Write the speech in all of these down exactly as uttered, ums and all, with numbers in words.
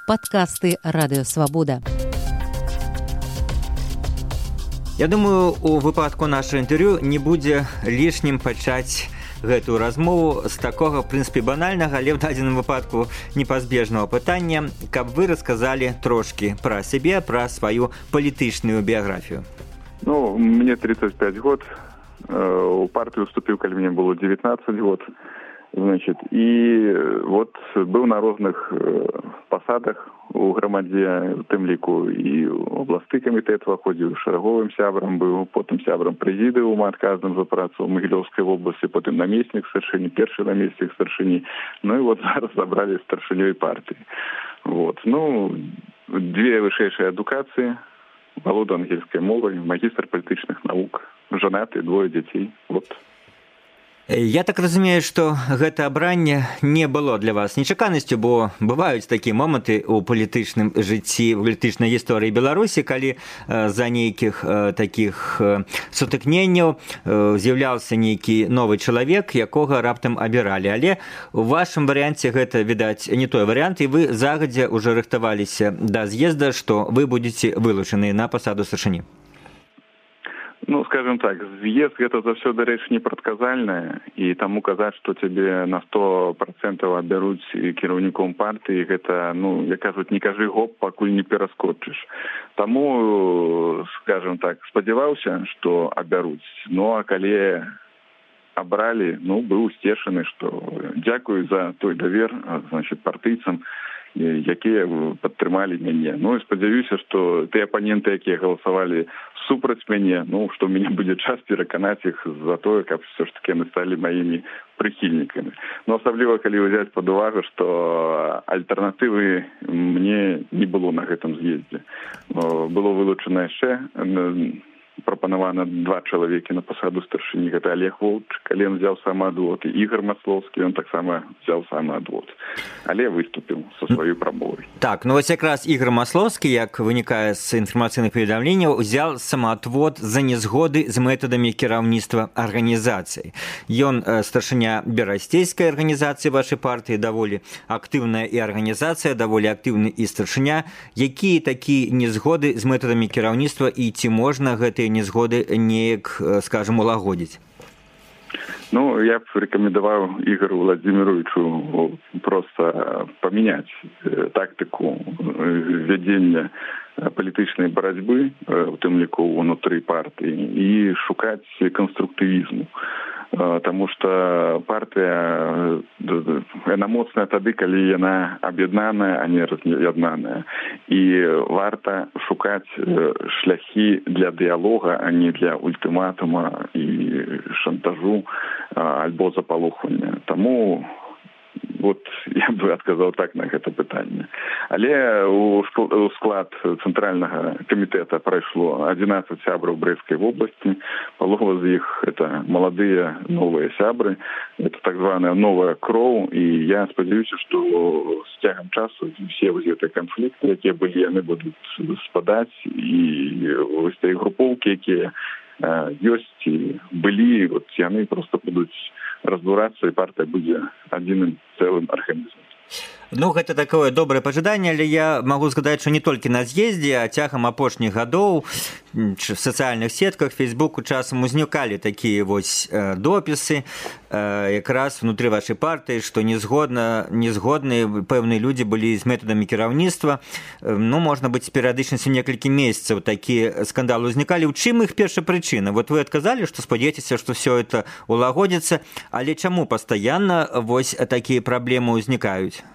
Падкасты Радыё Свабода. Я думаю, у выпадку нашего інтэрв'ю не будзе лішнім пачаць гэтую размову з такога, в прынцыпе, банальнага, але ў дадзеным выпадку непазбежнага пытання, каб вы расказалі трошкі пра сябе, пра сваю палітычную біяграфію. Ну, мне тридцать пять год. У партию вступил, когда мне было девятнадцать год. Значит, и вот был на разных посадах у громаде, в тем лику и областный комитет ходил, шараговым сябром был, потом сябром президиума отказным за працу в Могилевской области, потом наместник старшини, первый наместник старшини, ну и вот зараз забрали старшиней партии. Вот, ну, две высшие адукации, володу ангельской мовой, магистр политических наук, женатый, двое детей, вот. Я так разумею, што гэта абранне не было для вас нечаканасцю, бо бываюць такія моманты ў палітычным жыцці, ў палітычнай гісторыі Беларусі, калі за нейкіх такіх сутыкненняў з'яўляўся нейкі новы чалавек, якога раптам абіралі. Але у вашым варыянце гэта, відаць, не той варыянт, і вы загадзя ўжо рыхтаваліся да з'езда, што вы будзеце вылучаны на пасаду старшыні. Ну, скажем так, з'езд гэта заўсёды рэч непрадказальная, і таму казаць, што цябе на сто процентаў абяруць кіраўніком партыі, гэта, ну, як кажуць, не кажы гоп, пакуль не пераскочыш. Таму, скажем так, спадзяваўся, што абяруць. Ну, а калі абралі, ну, быў сцешаны, што дзякую за той давер, значит, партыйцам, якія падтрымалі мяне. Ну, і спадзяюся, што тыя апаненты, якія галасавалі супраць мяне, ну, што ў мяне будзе час пераканаць іх за тое, каб все ж таки яны сталі маімі прыхільнікамі. Ну, асабліва, калі ўзяць пад увагу, што альтэрнатывы мне не было на гэтым з'ездзе. Было вылучана яшчэ прапанавана два чалавекі на пасаду старшыні. Гэта Олег Воўчык, але ён взял самаадвод, і Ігор Маслоўскі, ён таксама взял самаадвод. Але выступіў са сваёй прамовай. Так, ну вось якраз Ігор Маслоўскі, як вынікае з інфармацыйных паведамленняў, узял самаадвод за нязгоды з метадамі кіраўніцтва арганізацыі. Ён старшыня берасцейскай арганізацыі вашай партыі, даволі актыўная і арганізацыя, даволі актыўны і старшыня. Якія такія нязгоды з метадамі кіраўніцтва і ці можна гэтыя незгоды неяк, скажем, улагодзіць? Ну, я б рекомендовал Игорю Владимировичу просто поменять тактику ведения політичної боротьби, в тим ліку внутрі партії, і шукати конструктивізму. Тому що партія, вона моцна тоді, коли вона об'єднана, а не роз'єднана. І варто шукати шляхи для діалогу, а не для ультиматуму і шантажу або заполохання. Тому вот я бы отказал так на гэта пытанне. Але у склад цэнтральнага камітэта прайшло одиннадцать сябраў Брэсцкай вобласці. Палова з іх это маладыя новыя сябры. Это так званая новая кроў. І я спадзяюся, што з цягам часу все гэтыя канфлікты, якія былі, яны будуць спадаць. І вось тыя групоўкі, якія ёсць і былі, вот яны просто будуць разбурацца, і партыя будзе адзіным цэлым арганізмам. Ну, гэта такое добрае пажаданне, але я магу згадаць, што не толькі на з'ездзе, а цягам апошніх гадоў в сацыяльных сетках, Фейсбуку часам узнікалі такія вось э, допісы э, якраз внутры вашай партыі, што незгодна, незгодныя пэўныя людзі былі з метадамі кіраўніцтва. Э, ну, можна быць, перыядычнасцю некалькі месяцаў такія скандалы узнікалі. У чым іх першая прычына? Вот вы адказалі, што спадзяецеся, што ўсё это улагодзіцца, але чаму пастаянна вось такія праблемы ўзнікаюць?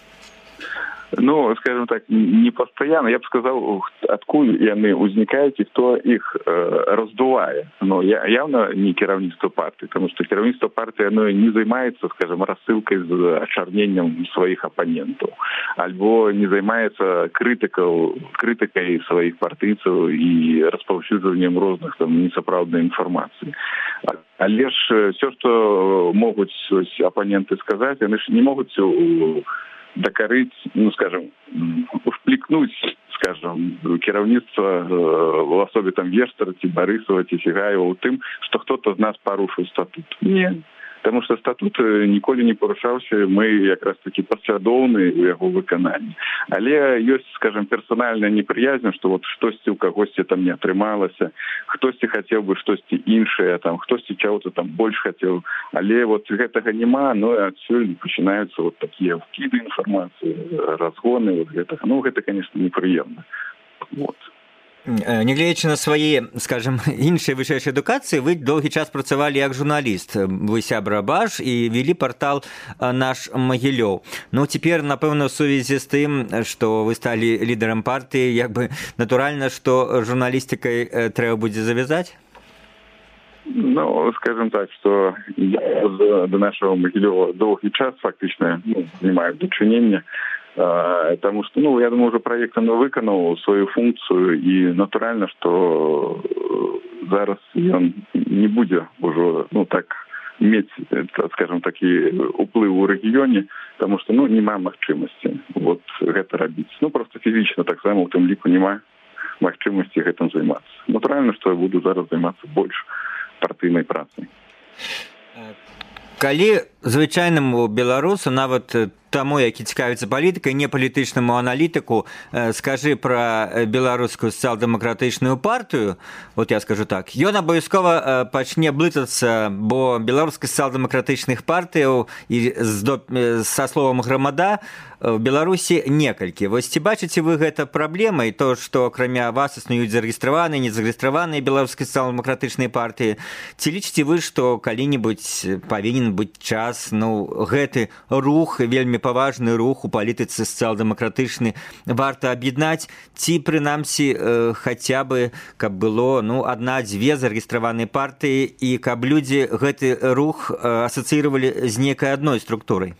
Ну, скажем так, не постоянно. Я бы сказал, откуда яны ўзнікаюць і хто іх э, раздувае. Но я, явно не кіраўніцтва партии, потому что кіраўніцтва партии, оно не займаецца, скажем, рассылкой з ачарненнем своих оппонентов, альбо не займаецца крытыкаў, крытыкай своих партыйцаў і распаўсюджваннем розных там несапраўднай інфармацыі. Але ж все, что могуць оппоненты сказаць, яны ж не могуць докорить, ну, скажем, вплікнуть, скажем, кіраўніцтва в особе там Вештара, ці Барысова, ці Сігаева у тым, што хто-то з нас парушыў статут. Не. Таму што статут ніколі не парушаўся, мы якраз такі паслядоўны ў яго выкананні. Але ёсць, скажем, персанальная непрыязня, што вот штосьці ў кагосьці там не атрымалася, хтосьці хацеў бы штосьці іншае, там хтосьці чаго-то там больш хацеў, але вот гэтага няма, ну і адсюль пачынаюцца вот такія вкіды інфармацыі, разгоны вот гэтага. Ну гэта, конечно, непрыемна. Вот. Нягледзячы на свае, скажем, іншыя вышэйшай адукацыі, вы доўгі час працавалі як журналіст. Вы сябра БАЖ і вялі партал «Наш Магілёў». Ну, цяпер, напэўна, у сувязі з тым, што вы сталі лідарам партыі, як бы натуральна, што журналістыкай трэба будзе завязаць? Ну, скажем так, что я до нашего Могилева долгий час фактично ну, занимаю дочинение, а, потому что, ну, я думаю, уже проект он выконал свою функцию, и натурально, что зараз он не будет уже, ну, так, иметь, скажем, такие уплывы у регионе, потому что, ну, нема магчимости вот это робить. Ну, просто физично так само в том лику нема магчимости этим заниматься. Натурально, что я буду зараз заниматься больше партыйнай працай. Калі звычайнаму беларусу, нават таму, які цікавіцца палітыкай, не палітычнаму аналітыку, скажы пра беларускую сацыял-дэмакратычную партыю, вот я скажу так, ён абавязкова пачне блытацца, бо беларускіх сацыял-дэмакратычных партыяў і са словам грамада в Беларусі некалькі. Вось ці бачыце вы гэта праблемай, то, што акрамя вас існуюць зарэгістраваныя, незарэгістраваныя беларускія сацыял-дэмакратычныя партыі, ці лічыце вы, што калі-небудзь павінен быць час, ну, гэты рух, вельмі паважны рух у палітыцы сацыял-дэмакратычны варта аб'яднаць, ці прынамсі э, хаця бы, каб было, ну, адна-дзве зарэгістраваныя партыі і каб людзі гэты рух э, асацыіравалі з нейкай адной структурай?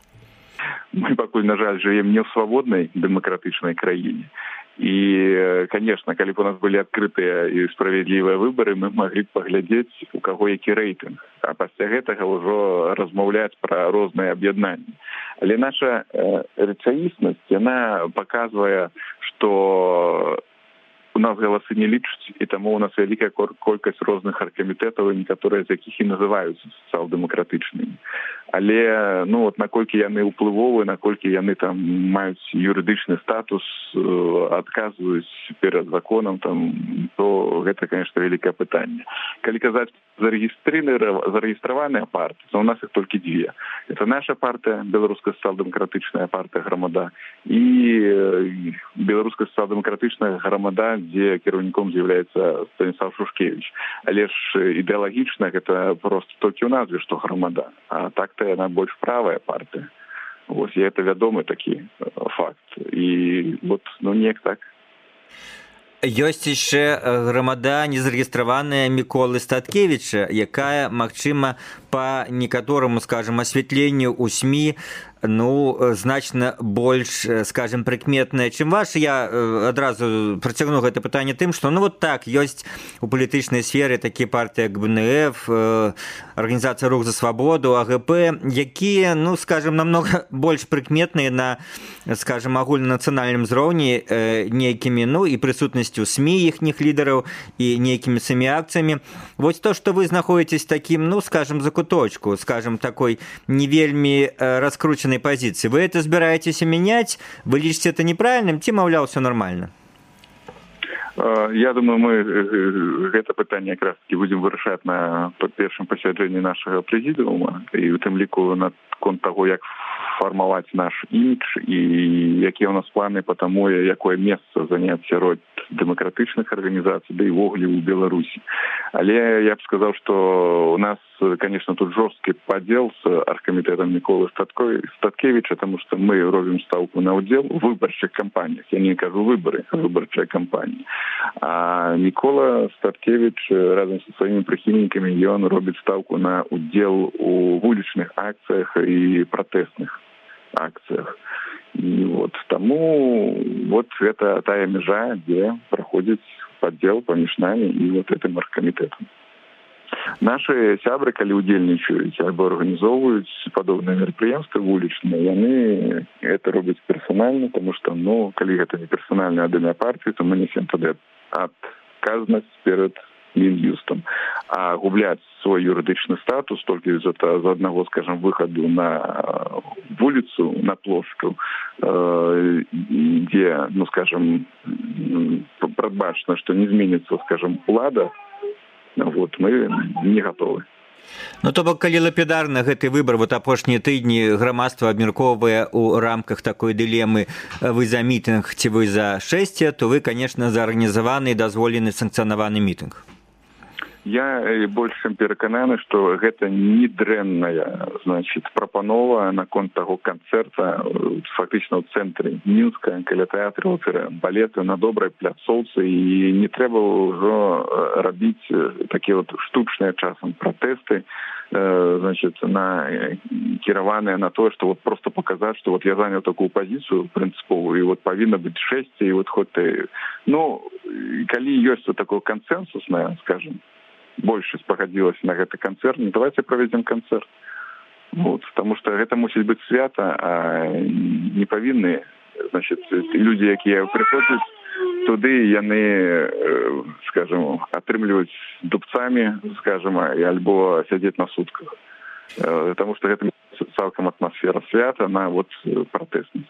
Мы пакуль, на жаль, живем не в свободной демократичной краине. И, конечно, калі б у нас были открытые и справедливые выборы, мы могли бы поглядеть, у кого які рейтинг. А пасля гэтага ўжо размаўляць про розныя аб'яднанні. Але наша э, рэчаіснасць, яна показывае, что у нас галасы не лічаць, і таму у нас вялікая колькасць розных аргкамітэтаў, некаторыя з якіх і называюцца сацыял-дэмакратычнымі. Але, ну, вот, наколькі яны ўплывовыя, наколькі яны там маюць юрыдычны статус, адказваюць перад законам, там, то гэта, конечно, вялікае пытанне. Калі казаць зарэгістраваныя партыі, то у нас іх толькі дзве. Это наша партыя, беларуская сацыял-дэмакратычная партыя «Грамада», і беларуская сацыял-дэмакратычная «Грамада», дзе кіраўніком з'яўляецца Станіслав Шушкевич. Але ж ідэалагічна гэта просто толькі ў назве, што «Грамада», а так-то яна больш правая партыя. Вось, і гэта вядомы такі факт. І вот, ну, неяк так. Ёсць яшчэ грамада незарэгістраваная Міколы Статкевіча, якая, магчыма, па некатораму, скажем, асвятленню ў СМІ, ну, значна больш, скажем, прыкметная, чым ваша. Я адразу працягну гэта пытанне тым, што, ну, вот так, ёсць у палітычнай сферы такія партыі, як БНФ, Арганізацыя «Рух за свабоду», АГП, якія, ну, скажем, намного больш прыкметныя на, скажем, агульнанацыянальным узроўні нейкімі, ну, і прысутнасцю СМІ іхніх лідараў і нейкімі самі акцыямі. Вось то, што вы знаходзіцесь такім, ну, скажем, закуточку, скажем, такой не вельмі раскрученной позиции. Вы это собираетесь менять? Вы лічыце это неправильным? Ці, маўляў, все нормально? Я думаю, мы гэта пытанне якраз таки будем вырашаць на першым пасяджэнні нашага прэзідыума, і у тым ліку наконт таго, як фармаваць наш імідж і якія ў нас планы по таму, якое месца заняць сярод дэмакратычных арганізацый, да і ввогуле ў Беларусі. Але я б сказаў, што у нас, конечно, тут жорсткі падзел з аргкамітэтам Міколы Статкевіча, тому што мы робім стаўку на ўдзел у выбарчых кампаніях. Я не кажу выбары, а выбарчыя кампаніі. А Мікола Статкевіч разам са сваімі прыхільнікамі ён робіць стаўку на ўдзел у вулічных акцыях і пратэсных акцыях. І вот таму вот гэта тая мяжа, дзе праходзіць падзел паміж намі і вот гэтым аргкамітэтам. Нашы сябры, калі ўдзельнічаюць альбо арганізоўваюць падобныя мерапрыемствы вулічныя, яны это робяць персанальна, тому што, ну, калі гэта не персанальная адна партыя, то мы несем тады адказнасць перад Мін'юстам, а губляць свой юрыдычны статус толькі з аднаго, скажем, выхаду на вуліцу, на плошчу, дзе, ну, скажем, прадбачана, што не зменіцца, скажем, улада, вот, мы не гатовы. Ну, то бок, калі лапідарна гэты выбар, вот апошнія тыдні грамадства абмяркоўвае ў рамках такой дылемы, вы за мітынг ці вы за шэсце, то вы, конечно, за арганізаваны і дазволены санкцыянаваны мітынг. Я больш чым перакананы, што гэта не дрэнная, значит, прапанова наконт таго канцэрта фактычна ў цэнтры Мінска, каля тэатру оперы, балету, на добрай пляцоўцы, і не трэба ўжо рабіць такія вот штучныя часам пратэсты, значит, на кіраваныя на тое, што вот просто паказаць, што вот я заняў такую пазіцыю прынцыповую, і вот павінна быць шэсце, і вот хоць ты... Ну, калі ёсць вот такое кансэнсуснае, скажем, большасць пагадзілася на гэты канцэрт, ну, давайте правядзем канцэрт. Вот, потому что гэта мусіць быць свята, а не павінны, значит, людзі, якія прыходзяць туды, яны, скажем, атрымліваюць дубцамі, скажем, альбо сядзець на сутках. Потому что гэта цалкам атмасфера свята на вот пратэснасць.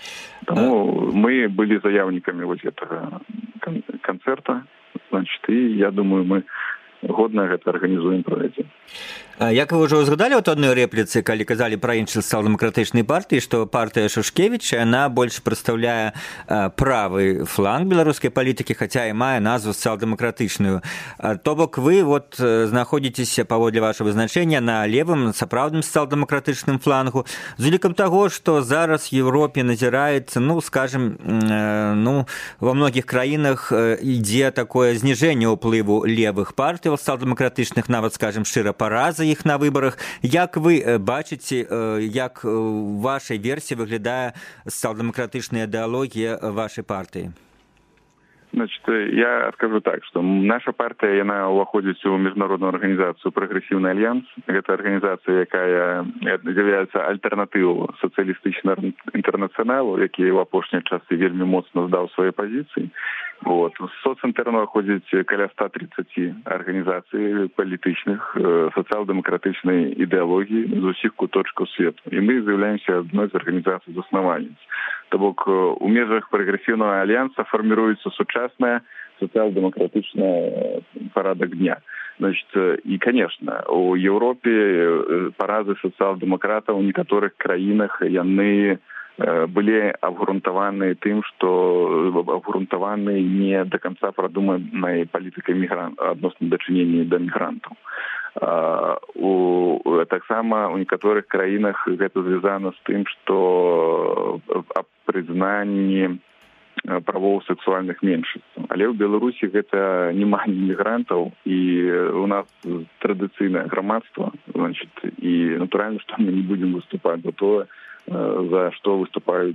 Таму мы былі заяўнікамі вот гэтага канцэрта, значит, і я думаю, мы годна гэта арганізуем, правядзем. Як вы ўжо згадалі ў адной рэпліцы, калі казалі пра іншыя сацыял-дэмакратычнай партыі, што партыя Шушкевіча, яна больш прадстаўляе правы фланг беларускай палітыкі, хаця і мае назву сацыял-дэмакратычную. То бок вы вот знаходзіцеся, паводле вашага вызначэння, на левым, сапраўдным сацыял-дэмакратычным флангу, з улікам таго, што зараз в Еўропе назіраецца, ну, скажем, ну, ва многіх краінах ідзе такое зніжэнне ўплыву левых партый сацыял-дэмакратычных, нават, скажем, шчыра параза іх на выбарах. Як вы бачыце, як у вашай версіі выглядае сацыял-дэмакратычная ідэалогія вашай партыі? Значит, я скажу так, что наша партия, она уходит в международную организацию «Прогрессивный альянс». Это организация, которая является альтернативой социалистичному интернационалу, который в опошние часы вельми моцно сдал свои позиции. Вот. В социнтерну входит около ста тридцати организаций политичных, социал-демократичной идеологии из усіх куточков света. И мы являемся одной из организаций основательниц. То бок у межах прогрессивного альянса формируется сучасная социал-демократичная порядок дня. Значит, и, конечно, у Европе парады социал-демократов в некоторых краинах яны были обґрунтованы тем, что обґрунтованы не до конца продуманной политикой мигрант, относно дочинения до мигрантов. Uh, у, так само у некоторых краинах это связано с тем, что о признании правов сексуальных меньшинств. Але в Беларуси это нема мигрантов, и у нас традиционное громадство, значит, и натурально, что мы не будем выступать за то, за что выступают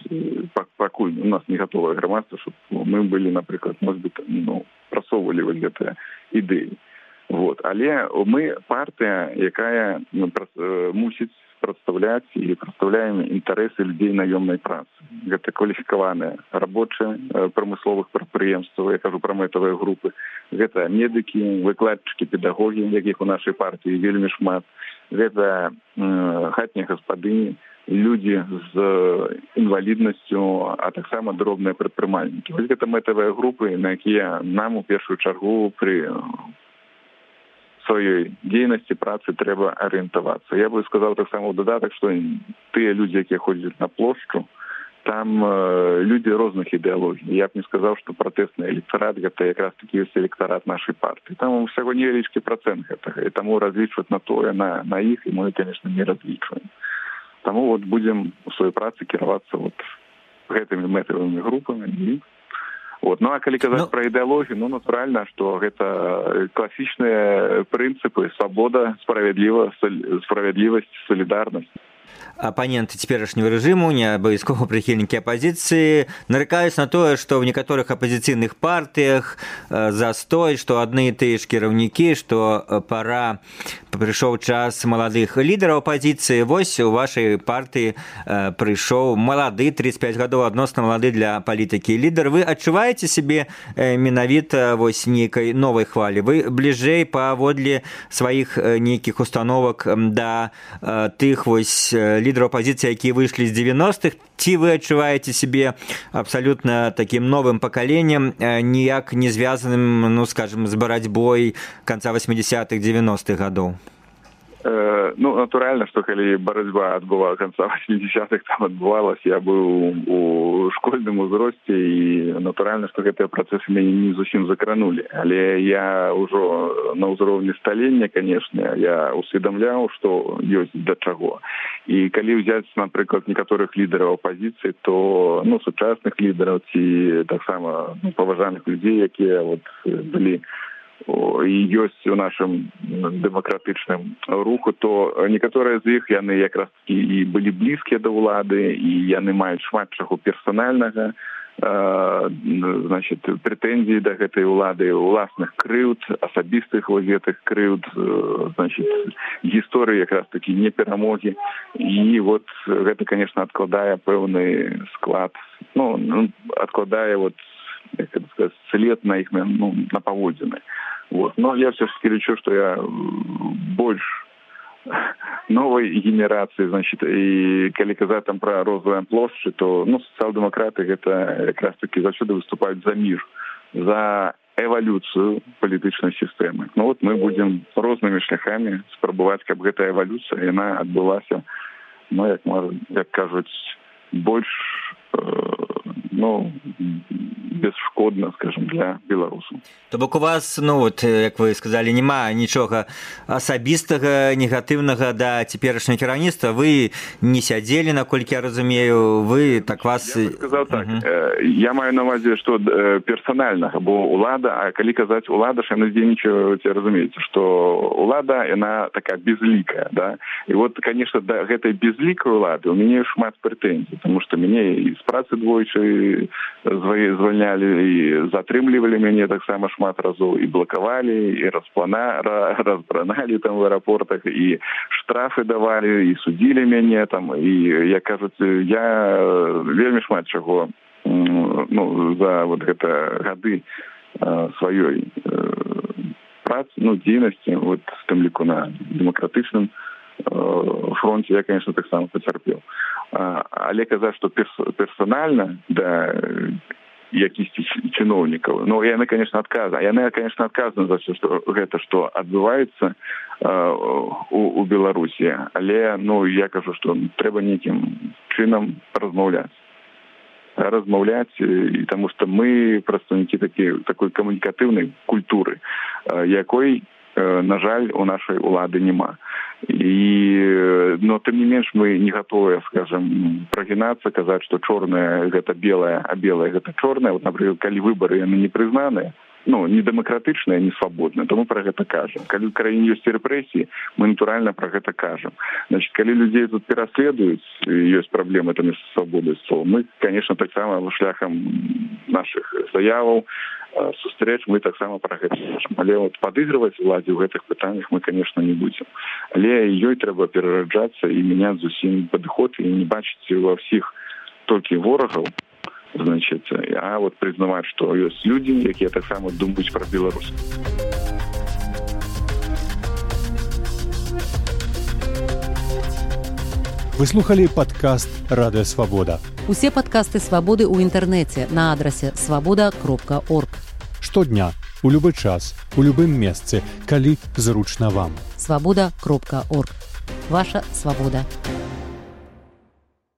покуль у нас не готовое громадство, чтобы мы были, например, может быть, ну, просовывали вот это идеи. Вот. Але мы партия, якая ну, мусіць прадстаўляць і прадстаўляем інтарэсы людзей наёмнай працы. Гэта кваліфікаваныя рабочыя прамысловых прадпрыемстваў, я кажу пра мэтавыя групы. Гэта медыкі, выкладчыкі, педагогі, якіх у нашай партыі вельмі шмат. Гэта э, хатнія гаспадыні, людзі з інваліднасцю, а таксама дробныя прадпрымальнікі. Вось гэта мэтавыя групы, на якія нам у першую чаргу пры своей деятельности, працы трэба ориентоваться. Я бы сказал так само в додаток, что те люди, которые ходят на площадь, там э, люди разных идеологий. Я бы не сказал, что протестный электорат, это как раз таки есть электорат нашей партии. Там всего невеличкий процент этого, и тому различивать на то, и на, на их, и мы, конечно, не различиваем. Тому вот будем в своей праце кіравацца вот гэтымі мэтавымі групамі. Вот. Ну, а калі казаць ну... пра ідэалогію, ну, натуральна, што гэта класічныя прынцыпы свабода, справядліва, справядлівасць, салідарнасць. Апаненты цяперашняга рэжыму, не абавязкова прыхільнікі апазіцыі, нарыкаюць на тое, што ў некаторых апазіцыйных партыях застой, што адны і тыя ж кіраўнікі, што пара прыйшоў час маладых лідараў апазіцыі. Вось у вашай партыі прыйшоў малады, тридцать пять гадоў, адносна малады для палітыкі лідар. Вы адчуваеце сябе менавіта вось нейкай новай хвалі? Вы бліжэй паводле сваіх нейкіх установак да тых вось лідараў апазіцыі, якія выйшлі з девяностых, ці вы адчуваеце сябе абсалютна такім новым пакаленнем, ніяк не звязаным, ну, скажем, з барацьбой канца восьмидесятых девяностых гадоў? Ну, натуральна, што калі барацьба адбыла канца восьмидесятых, там адбывалась, я быў у школьным узросце, і натуральна, што гэтыя працэсы мяне не зусім закранулі. Але я ўжо на ўзроўні сталення, канешне, я усведамляў, што ёсць да чаго. І калі ўзяць, напрыклад, некаторых лідараў апазіцыі, то, ну, сучасных лідараў ці таксама, ну, паважаных людзей, якія вот былі і ёсць у нашым дэмакратычным руху, то некаторыя з іх, яны якраз такі і былі блізкія да ўлады, і яны маюць шмат чаго персанальнага, значит, прэтэнзій да гэтай улады, уласных крыўд, асабістых вось гэтых крыўд, значит, гісторыі якраз такі неперамогі. І вот гэта, конечно, адкладае пэўны склад, ну, адкладае вот, як это сказать, след на іх, ну, на паводзіны. Вот. Но я все-таки лечу, что я больше новой генерации, значит, и коли казать там про розовые площади, то, ну, социал-демократы это как раз-таки зачем-то выступают за мир, за эволюцию политической системы. Ну вот мы будем разными шляхами спробовать, как эта эволюция, и она отбылась, ну, как можно, как кажуть, больше, э, ну, бесшкодна, скажем, для беларусаў. То бок у вас, ну вот, як вы сказалі, няма нічога асабістага, негатыўнага да цяперашняга кіраўніцтва. Вы не сядзелі, наколькі я разумею, вы так вас... Я бы сказал так. Uh-huh. Я маю на увазе, што персанальнага, бо улада, а калі казаць улада, ж яна дзейнічае, разумееце, што улада, яна такая безлікая, да? І вот, конечно, да гэтай безлікай улады у мяне шмат прэтэнзій, потому што мяне і з працы двойчы звольнялі, і затрымлівалі мяне таксама шмат разоў, і блакавалі, і расплана, разбраналі там в аэропортах, і штрафы давалі, і судзілі мяне там, і, як кажуць, я вельмі шмат чаго, ну, за вот гэта гады сваёй працы, ну, дзейнасці, вот, з тым ліку на дэмакратычным фронте я, конечно, таксама пацярпеў. Але казаць, што персанальна, да, якісьці чыноўнікаў. Ну, яны, конечно, адказаны. Яны, конечно, адказаны за все, што гэта, што адбываецца э, у, у Беларусі. Але, ну, я кажу, што трэба нейкім чынам размаўляць. Размаўляць, і таму што мы прадстаўнікі такі, такой камунікатыўнай культуры, э, якой, э, на жаль, у нашай улады няма. І, но тым не менш мы не готовы, скажем, прагінацца, казаць, што чорнае гэта белае, а белае гэта чорнае. Вот, напрыклад, калі выбары яны не прызнаныя, ну, не дэмакратычныя, не свабодныя, то мы пра гэта кажам. Калі ў краіне ёсць рэпрэсіі, мы натуральна пра гэта кажам. Значит, калі людзей тут пераследуюць, ёсць праблемы там з свабодай слова, мы, конечно, таксама шляхам нашых заяваў, сустрэч мы таксама пра гэта кажам. Але вот падыгрываць уладзе ў гэтых пытаннях мы, конечно, не будзем. Але ёй трэба перараджацца і мяняць зусім падыход і не бачыць ва ўсіх толькі ворагаў, значит, а вот признаваць, што ёсць людзі, якія таксама думаюць пра Беларусь. Вы слухали падкаст «Радыё Свабода». Усе падкасты «Свабоды» ў інтэрнэце на адрасе свабода кропка орг. Штодня, у любы час, у любым месцы, калі зручна вам. свабода кропка орг. Ваша свабода.